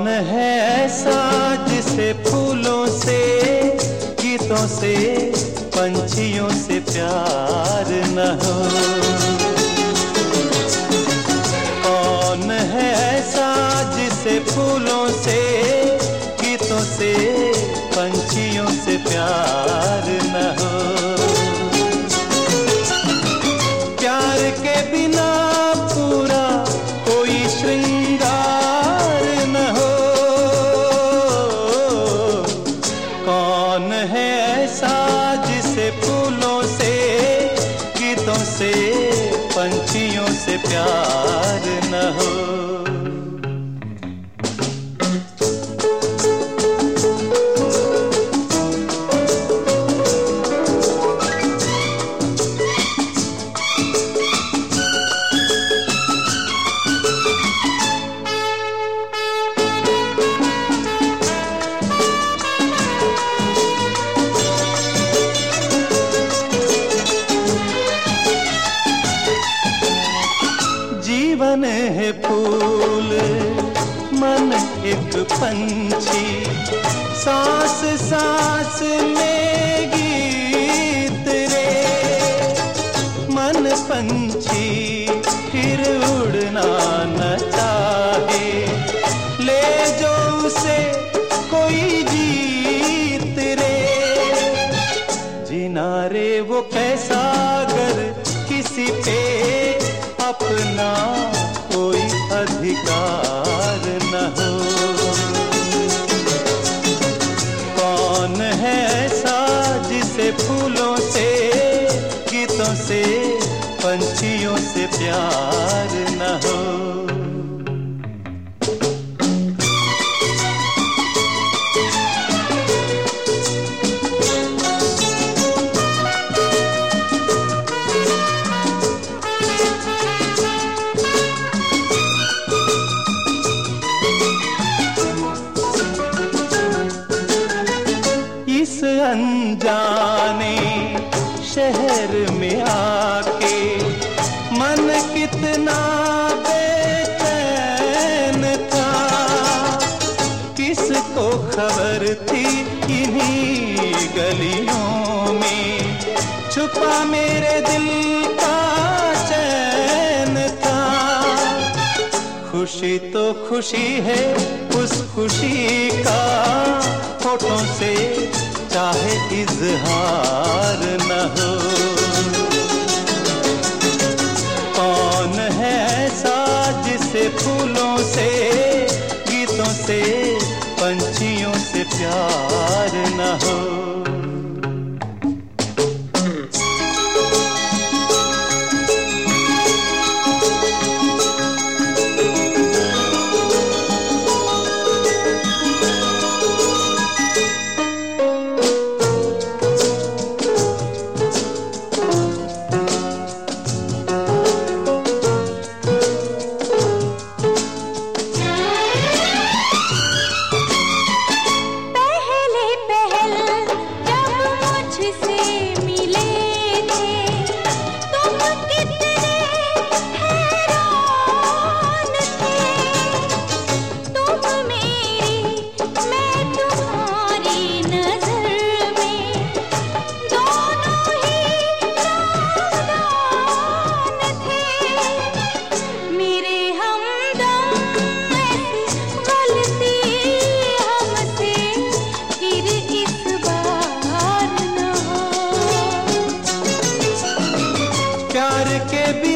कौन है ऐसा जिसे फूलों से, गीतों से, पंछियों से प्यार न हो? कौन है ऐसा जिसे फूलों से, गीतों से, पंछियों से प्यार न हो? प्यार के बिना पूरा कोई श्रृंगार न हो। कौन है ऐसा जिसे फूलों से, गीतों से, पंछियों से प्यार न हो? जीवन है फूल, मन एक पंछी, सांस सांस में गीत रे। मन पंछी फिर उड़ना न चाहे, ले जो उसे कोई जीत रे। जीना रे वो कैसा अगर किसी पे अपना कोई अधिकार न हो? कौन है ऐसा जिसे फूलों से, गीतों से, पंछियों से प्यार न हो? इस अनजाने शहर में आके मन कितना बेचैन था। किसको खबर थी इन्हीं गलियों में छुपा मेरे दिल का चैन था। खुशी तो खुशी है, उस खुशी का होठों से चाहे इजहार न हो। कौन है ऐसा जिसे फूलों से, गीतों से, पंछियों से प्यार न हो? प्यार के